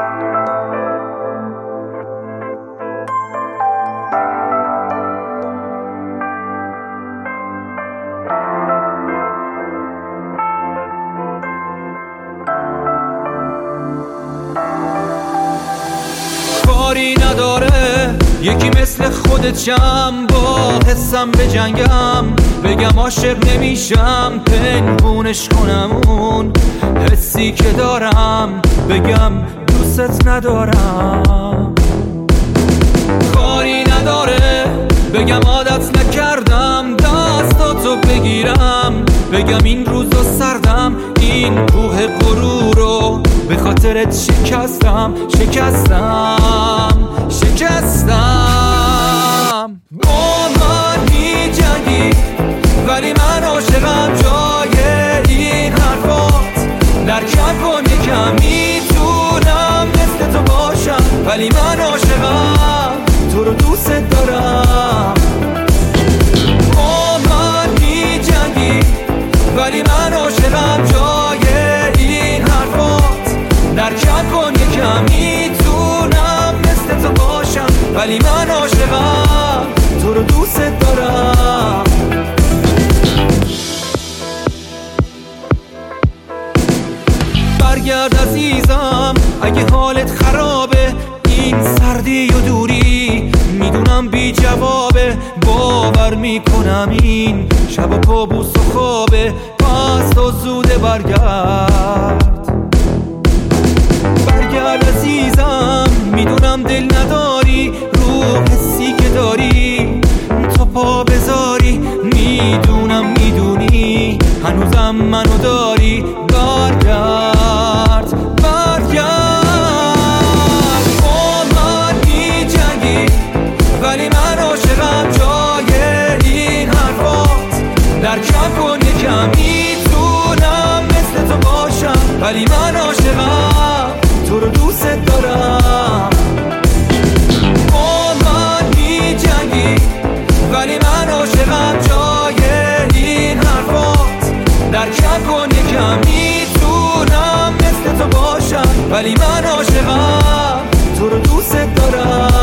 کاری نداره یکی مثل خودت شم، با حسم به جنگم، بگم عاشق نمیشم، پنهونش کنم اون حسی که دارم، بگم دوست ندارم. کاری نداره بگم عادت نکردم دستاتو بگیرم، بگم این روزا سردم، این کوه غرورو به خاطرت شکستم. با من میجنگی ولی من عاشقم، جای این حرفات درکم کن یکم، میتونم مثل تو باشم ولی من عاشقم، تو رو دوست دارم. با من میجنگی ولی من عاشقم، جای این حرفات درکم کن یکم، میتونم مثل تو باشم ولی من عاشقم، تو رو دوست دارم. برگرد عزیزم اگه حالت خرابه، این سردی و دوری میدونم بی جوابه، باور میکنم این شب و کابوس و خوابه، پس تو زوده برگرد عزیزم، میدونم دل نداری، رو حسی که داری تو پا بذاری، میدونی هنوزم منو داری، برگرد با من میجنگی ولی من عاشقم، جای این حرفات درکم کن یکم، میتونم مثل تو باشم ولی من عاشقم، تو رو دوست دارم. با من میجنگی ولی من عاشقم، جای این حرفات درکم کن یکم، میتونم مثل تو باشم ولی من عاشقم، تو رو دوست دارم.